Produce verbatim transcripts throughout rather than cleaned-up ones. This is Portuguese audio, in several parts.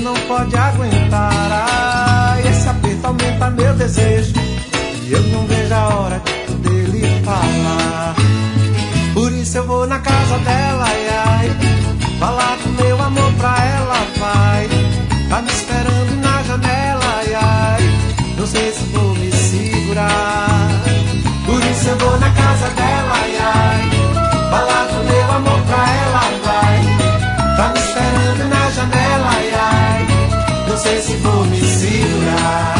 não pode aguentar. Ai, esse aperto aumenta meu desejo e eu não vejo a hora de poder lhe falar. Por isso eu vou na casa dela, ai, ai, falar do meu amor pra ela, vai. Tá me esperando na janela, ai, ai, não sei se vou me segurar. Por isso eu vou na casa dela, ai, ai, falar do meu amor pra ela, vai. Tá me esperando na janela, ai, ai, não sei se vou me segurar.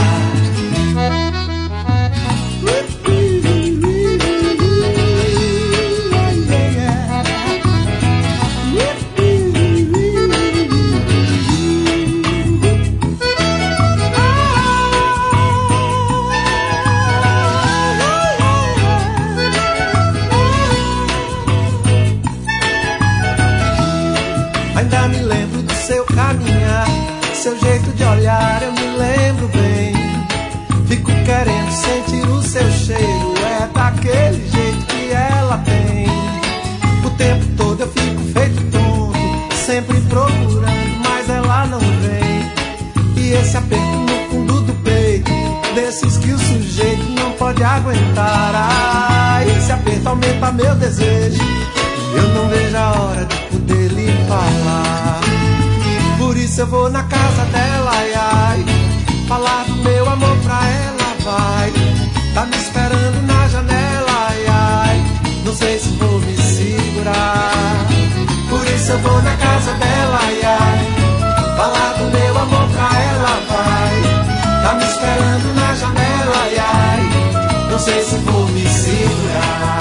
Ainda me lembro do seu caminhar, seu jeito de olhar, eu me lembro bem. Fico querendo sentir o seu cheiro, é daquele jeito que ela tem. O tempo todo eu fico feito tonto, sempre procurando, mas ela não vem. E esse aperto no fundo do peito, desses que o sujeito não pode aguentar. Ah, esse aperto aumenta meu desejo e eu não vejo a hora de poder lhe falar. Por isso eu vou na casa dela, ai, ai, falar do meu amor pra ela, vai. Tá me esperando na janela, ai, ai, não sei se vou me segurar. Por isso eu vou na casa dela, ai, ai, falar do meu amor pra ela, vai. Tá me esperando na janela, ai, ai, não sei se vou me segurar.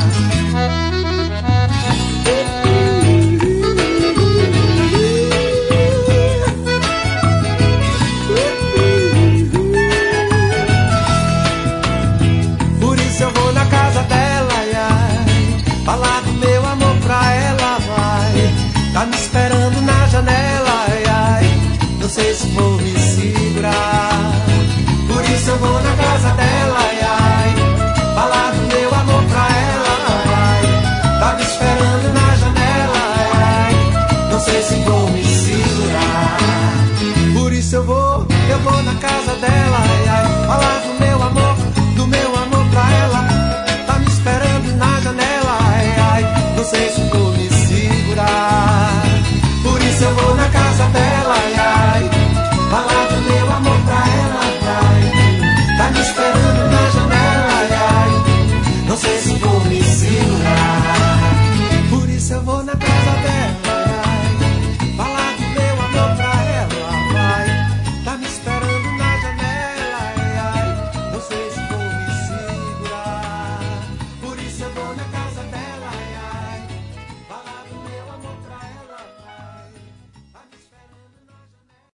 Falar do meu amor pra ela, vai. Tá me esperando na janela, ai, ai, não sei se vou me segurar. Por isso eu vou na casa dela, ai, ai, falar do meu amor pra ela, ai. Tá me esperando na janela, ai, ai, não sei se vou me segurar. Por isso eu vou, eu vou na casa dela.